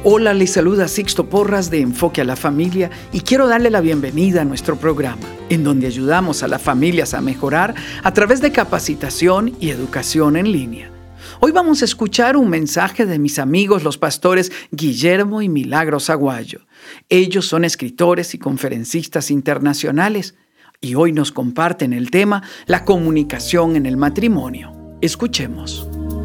Hola, les saluda Sixto Porras de Enfoque a la Familia y quiero darle la bienvenida a nuestro programa, en donde ayudamos a las familias a mejorar a través de capacitación y educación en línea. Hoy vamos a escuchar un mensaje de mis amigos los pastores Guillermo y Milagros Aguayo. Ellos son escritores y conferencistas internacionales y hoy nos comparten el tema la comunicación en el matrimonio. Escuchemos.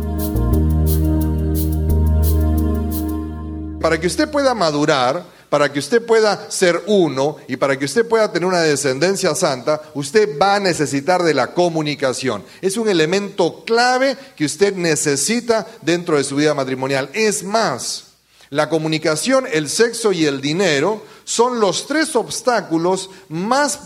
Para que usted pueda madurar, para que usted pueda ser uno y para que usted pueda tener una descendencia santa, usted va a necesitar de la comunicación. Es un elemento clave que usted necesita dentro de su vida matrimonial. Es más, la comunicación, el sexo y el dinero son los tres obstáculos más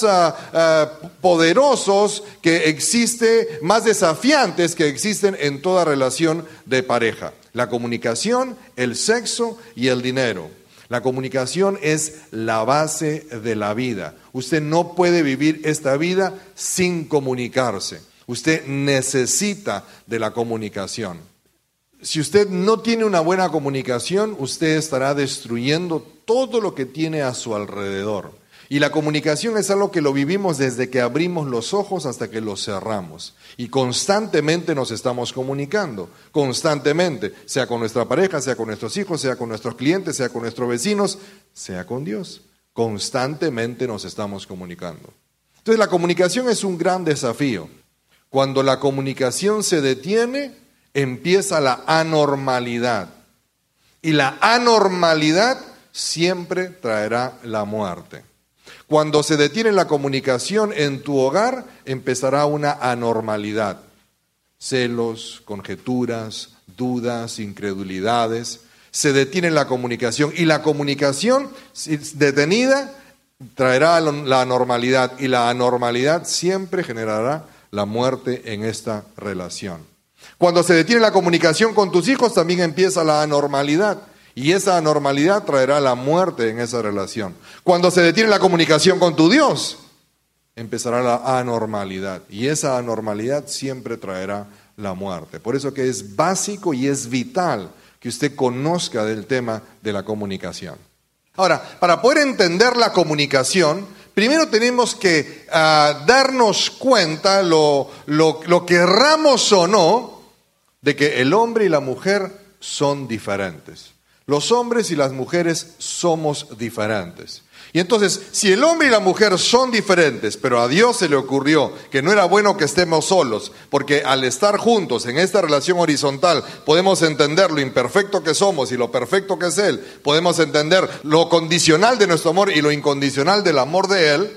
poderosos que existen, más desafiantes que existen en toda relación de pareja. La comunicación, el sexo y el dinero. La comunicación es la base de la vida. Usted no puede vivir esta vida sin comunicarse. Usted necesita de la comunicación. Si usted no tiene una buena comunicación, usted estará destruyendo todo lo que tiene a su alrededor. Y la comunicación es algo que lo vivimos desde que abrimos los ojos hasta que los cerramos. Y constantemente nos estamos comunicando, constantemente, sea con nuestra pareja, sea con nuestros hijos, sea con nuestros clientes, sea con nuestros vecinos, sea con Dios. Constantemente nos estamos comunicando. Entonces la comunicación es un gran desafío. Cuando la comunicación se detiene, empieza la anormalidad. Y la anormalidad siempre traerá la muerte. Cuando se detiene la comunicación en tu hogar, empezará una anormalidad. Celos, conjeturas, dudas, incredulidades. Se detiene la comunicación y la comunicación detenida traerá la anormalidad y la anormalidad siempre generará la muerte en esta relación. Cuando se detiene la comunicación con tus hijos, también empieza la anormalidad. Y esa anormalidad traerá la muerte en esa relación. Cuando se detiene la comunicación con tu Dios, empezará la anormalidad. Y esa anormalidad siempre traerá la muerte. Por eso que es básico y es vital que usted conozca del tema de la comunicación. Ahora, para poder entender la comunicación, primero tenemos que darnos cuenta, lo querramos o no, de que el hombre y la mujer son diferentes. Los hombres y las mujeres somos diferentes. Y entonces, si el hombre y la mujer son diferentes, pero a Dios se le ocurrió que no era bueno que estemos solos, porque al estar juntos en esta relación horizontal podemos entender lo imperfecto que somos y lo perfecto que es Él, podemos entender lo condicional de nuestro amor y lo incondicional del amor de Él.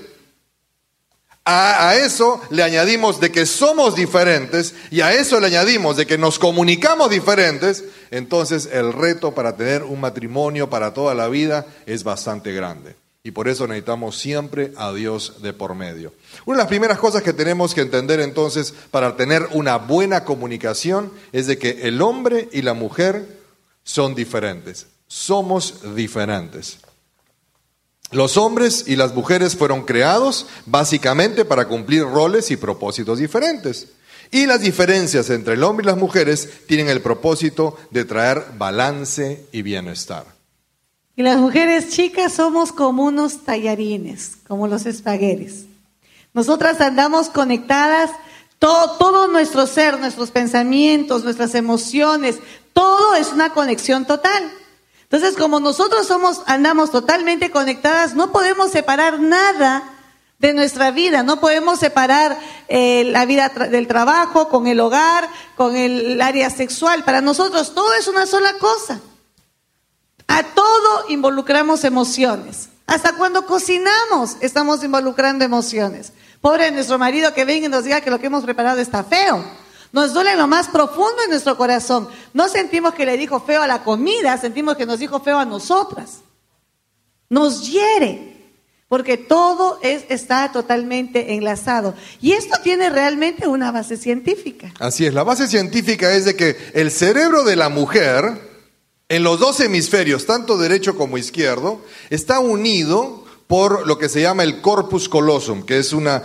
A eso le añadimos de que somos diferentes y a eso le añadimos de que nos comunicamos diferentes, entonces el reto para tener un matrimonio para toda la vida es bastante grande. Y por eso necesitamos siempre a Dios de por medio. Una de las primeras cosas que tenemos que entender entonces para tener una buena comunicación es de que el hombre y la mujer son diferentes. Somos diferentes. Los hombres y las mujeres fueron creados básicamente para cumplir roles y propósitos diferentes. Y las diferencias entre el hombre y las mujeres tienen el propósito de traer balance y bienestar. Y las mujeres chicas somos como unos tallarines, como los espaguetis. Nosotras andamos conectadas, todo nuestro ser, nuestros pensamientos, nuestras emociones, todo es una conexión total. Entonces, como nosotros andamos totalmente conectadas, no podemos separar nada de nuestra vida, no podemos separar la vida del trabajo, con el hogar, con el área sexual. Para nosotros todo es una sola cosa. A todo involucramos emociones. Hasta cuando cocinamos estamos involucrando emociones. Pobre de nuestro marido que venga y nos diga que lo que hemos preparado está feo. Nos duele en lo más profundo de nuestro corazón. No sentimos que le dijo feo a la comida, sentimos que nos dijo feo a nosotras. Nos hiere, porque todo está totalmente enlazado. Y esto tiene realmente una base científica. Así es, la base científica es de que el cerebro de la mujer, en los dos hemisferios, tanto derecho como izquierdo, está unido por lo que se llama el corpus callosum, que es una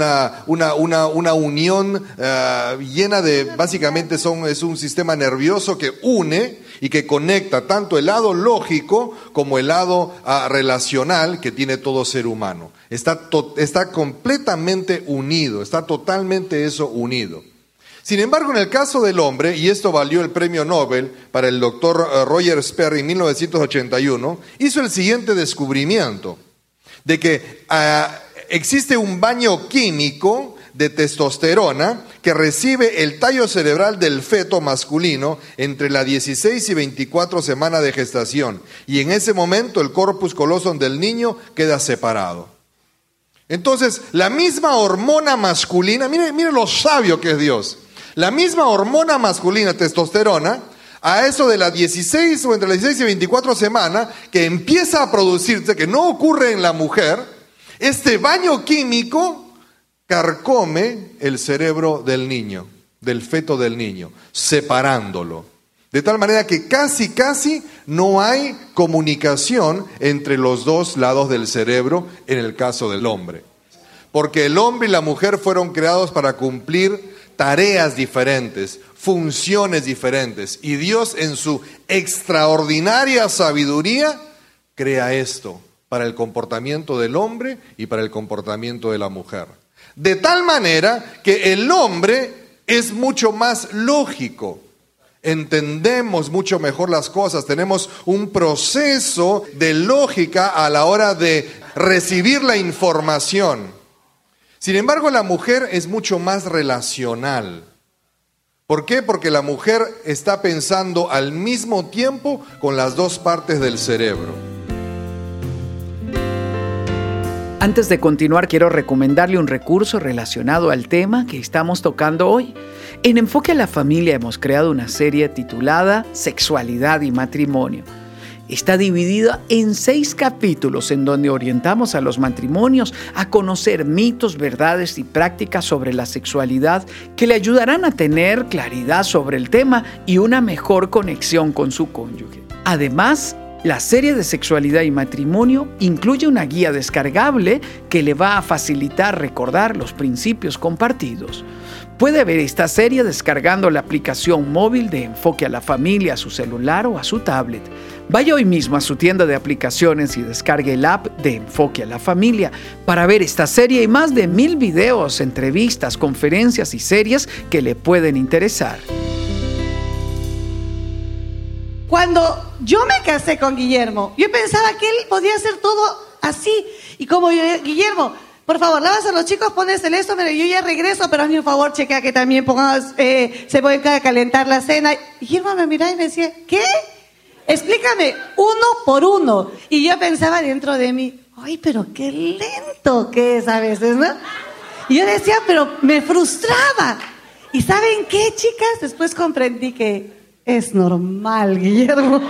unión llena de, básicamente es un sistema nervioso que une y que conecta tanto el lado lógico como el lado relacional que tiene todo ser humano. Está completamente unido, está totalmente eso unido. Sin embargo, en el caso del hombre, y esto valió el premio Nobel para el doctor Roger Sperry en 1981, hizo el siguiente descubrimiento, de que existe un baño químico de testosterona que recibe el tallo cerebral del feto masculino entre las 16 y 24 semanas de gestación, y en ese momento el corpus callosum del niño queda separado. Entonces, la misma hormona masculina, mire lo sabio que es Dios, la misma hormona masculina, testosterona, a eso de las 16 o entre las 16 y 24 semanas, que empieza a producirse, que no ocurre en la mujer, este baño químico carcome el cerebro del niño, del feto del niño, separándolo. De tal manera que casi no hay comunicación entre los dos lados del cerebro en el caso del hombre. Porque el hombre y la mujer fueron creados para cumplir tareas diferentes, funciones diferentes. Y Dios en su extraordinaria sabiduría crea esto para el comportamiento del hombre y para el comportamiento de la mujer. De tal manera que el hombre es mucho más lógico. Entendemos mucho mejor las cosas, tenemos un proceso de lógica a la hora de recibir la información. Sin embargo, la mujer es mucho más relacional. ¿Por qué? Porque la mujer está pensando al mismo tiempo con las dos partes del cerebro. Antes de continuar, quiero recomendarle un recurso relacionado al tema que estamos tocando hoy. En Enfoque a la Familia hemos creado una serie titulada Sexualidad y Matrimonio. Está dividida en 6 capítulos en donde orientamos a los matrimonios a conocer mitos, verdades y prácticas sobre la sexualidad que le ayudarán a tener claridad sobre el tema y una mejor conexión con su cónyuge. Además, la serie de Sexualidad y Matrimonio incluye una guía descargable que le va a facilitar recordar los principios compartidos. Puede ver esta serie descargando la aplicación móvil de Enfoque a la Familia a su celular o a su tablet. Vaya hoy mismo a su tienda de aplicaciones y descargue el app de Enfoque a la Familia para ver esta serie y más de 1000 videos, entrevistas, conferencias y series que le pueden interesar. Cuando yo me casé con Guillermo, yo pensaba que él podía hacer todo así. Y como yo, Guillermo, por favor, lavas a los chicos, pones el esto, pero yo ya regreso, pero hazme un favor, chequea que también pongas, se puede calentar la cena. Y Guillermo me miraba y me decía, ¿qué? Explícame uno por uno. Y yo pensaba dentro de mí, ay, pero qué lento que es a veces, ¿no? Y yo decía, pero me frustraba. ¿Y saben qué, chicas? Después comprendí que es normal, Guillermo.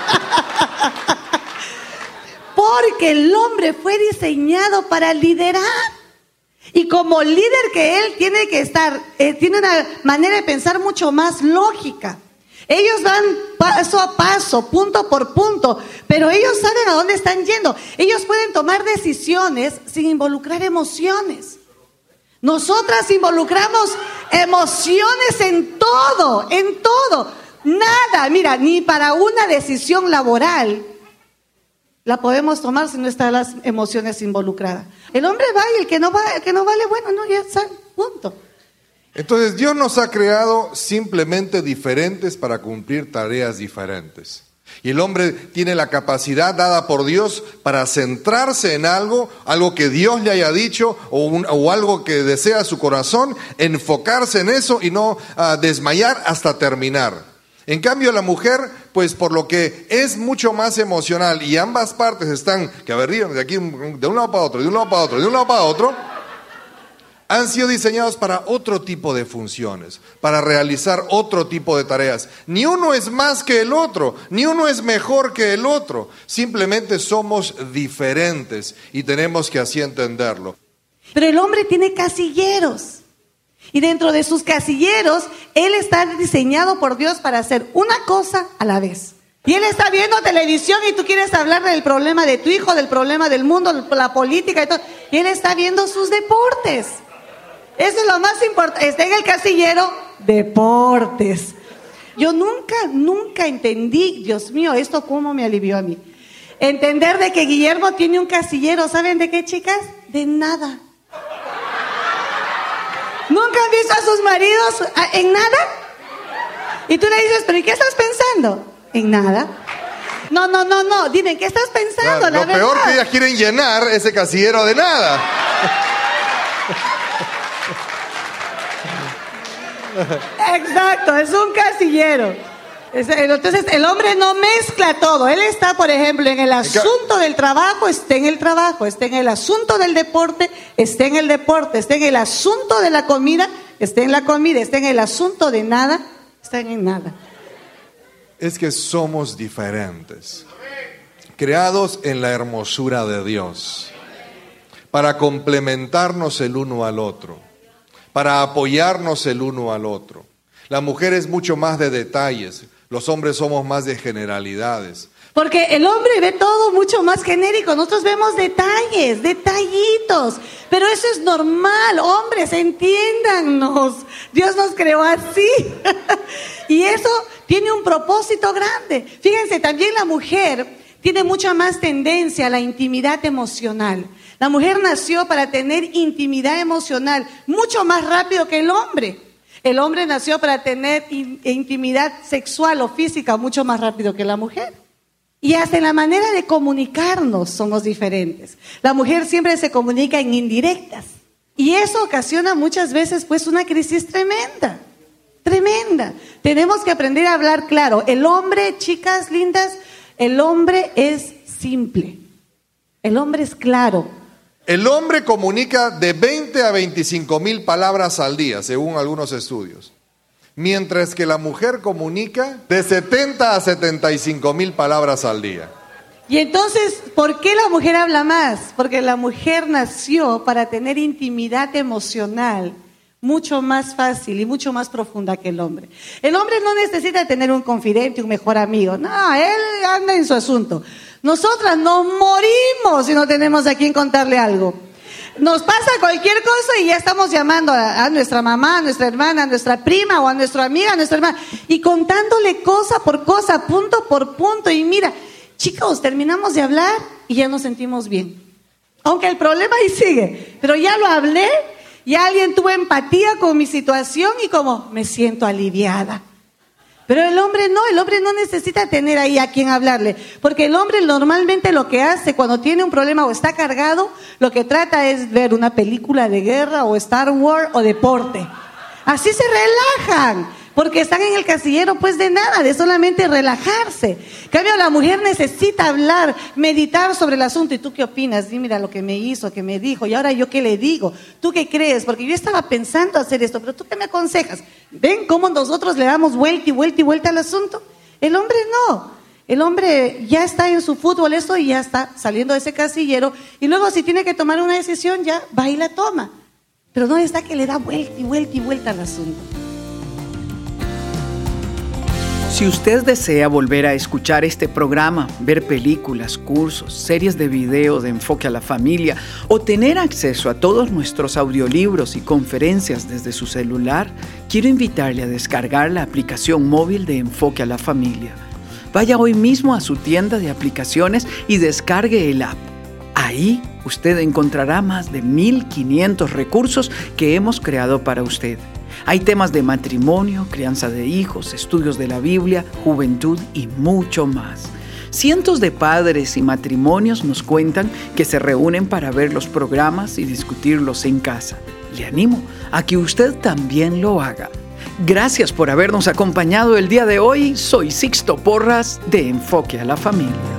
Porque el hombre fue diseñado para liderar. Y como líder que él tiene que estar, tiene una manera de pensar mucho más lógica. Ellos van paso a paso, punto por punto, pero ellos saben a dónde están yendo. Ellos pueden tomar decisiones sin involucrar emociones. Nosotras involucramos emociones en todo, en todo. Nada, mira, ni para una decisión laboral la podemos tomar si no están las emociones involucradas. El hombre va y el que no vale, bueno, no, ya está, punto. Entonces Dios nos ha creado simplemente diferentes para cumplir tareas diferentes. Y el hombre tiene la capacidad dada por Dios para centrarse en algo que Dios le haya dicho o algo que desea su corazón, enfocarse en eso y no desmayar hasta terminar. En cambio la mujer, pues por lo que es mucho más emocional y ambas partes están, que a ver, de aquí de un lado para otro, de un lado para otro, de un lado para otro, han sido diseñados para otro tipo de funciones, para realizar otro tipo de tareas. Ni uno es más que el otro, ni uno es mejor que el otro. Simplemente somos diferentes y tenemos que así entenderlo. Pero el hombre tiene casilleros. Y dentro de sus casilleros, él está diseñado por Dios para hacer una cosa a la vez. Y él está viendo televisión y tú quieres hablar del problema de tu hijo, del problema del mundo, la política y todo. Y él está viendo sus deportes. Eso es lo más importante. Está en el casillero, deportes. Yo nunca entendí, Dios mío, esto cómo me alivió a mí. Entender de que Guillermo tiene un casillero, ¿saben de qué, chicas? De nada. ¿Nunca han visto a sus maridos en nada? Y tú le dices, ¿pero y qué estás pensando? En nada. No, dime, ¿qué estás pensando? Lo peor que ellas quieren llenar ese casillero de nada. Exacto, es un casillero. Entonces el hombre no mezcla todo. Él está, por ejemplo, en el asunto del trabajo, está en el trabajo. Está en el asunto del deporte, está en el deporte. Está en el asunto de la comida, está en la comida. Está en el asunto de nada, está en nada. Es que somos diferentes, creados en la hermosura de Dios, para complementarnos el uno al otro, para apoyarnos el uno al otro. La mujer es mucho más de detalles, los hombres somos más de generalidades. Porque el hombre ve todo mucho más genérico, nosotros vemos detalles, detallitos, pero eso es normal, hombres, entiéndannos, Dios nos creó así, y eso tiene un propósito grande. Fíjense, también la mujer tiene mucha más tendencia a la intimidad emocional. La mujer nació para tener intimidad emocional mucho más rápido que el hombre. El hombre nació para tener intimidad sexual o física mucho más rápido que la mujer. Y hasta en la manera de comunicarnos somos diferentes. La mujer siempre se comunica en indirectas. Y eso ocasiona muchas veces pues una crisis tremenda. Tremenda. Tenemos que aprender a hablar claro. El hombre, chicas lindas, el hombre es simple. El hombre es claro. El hombre comunica de 20 a 25,000 palabras al día, según algunos estudios. Mientras que la mujer comunica de 70 a 75,000 palabras al día. Y entonces, ¿por qué la mujer habla más? Porque la mujer nació para tener intimidad emocional mucho más fácil y mucho más profunda que el hombre. El hombre no necesita tener un confidente, un mejor amigo. No, él anda en su asunto. Nosotras nos morimos si no tenemos a quien contarle algo. Nos pasa cualquier cosa y ya estamos llamando a nuestra mamá, a nuestra hermana, a nuestra prima o a nuestra amiga, a nuestra hermana, y contándole cosa por cosa, punto por punto. Y mira, chicos, terminamos de hablar y ya nos sentimos bien. Aunque el problema ahí sigue, pero ya lo hablé, ya alguien tuvo empatía con mi situación y como me siento aliviada. Pero el hombre no necesita tener ahí a quien hablarle, porque el hombre normalmente lo que hace cuando tiene un problema o está cargado, lo que trata es ver una película de guerra o Star Wars o deporte. Así se relajan, porque están en el casillero pues de nada, de solamente relajarse. En cambio, la mujer necesita hablar, meditar sobre el asunto. ¿Y tú qué opinas? Dime, mira lo que me hizo, que me dijo, y ahora yo qué le digo. ¿Tú qué crees? Porque yo estaba pensando hacer esto, pero ¿tú qué me aconsejas? ¿Ven cómo nosotros le damos vuelta y vuelta y vuelta al asunto? El hombre no. El hombre ya está en su fútbol y ya está saliendo de ese casillero, y luego si tiene que tomar una decisión ya va y la toma. Pero no está que le da vuelta y vuelta y vuelta al asunto. Si usted desea volver a escuchar este programa, ver películas, cursos, series de video de Enfoque a la Familia o tener acceso a todos nuestros audiolibros y conferencias desde su celular, quiero invitarle a descargar la aplicación móvil de Enfoque a la Familia. Vaya hoy mismo a su tienda de aplicaciones y descargue el app. Ahí usted encontrará más de 1,500 recursos que hemos creado para usted. Hay temas de matrimonio, crianza de hijos, estudios de la Biblia, juventud y mucho más. Cientos de padres y matrimonios nos cuentan que se reúnen para ver los programas y discutirlos en casa. Le animo a que usted también lo haga. Gracias por habernos acompañado el día de hoy. Soy Sixto Porras de Enfoque a la Familia.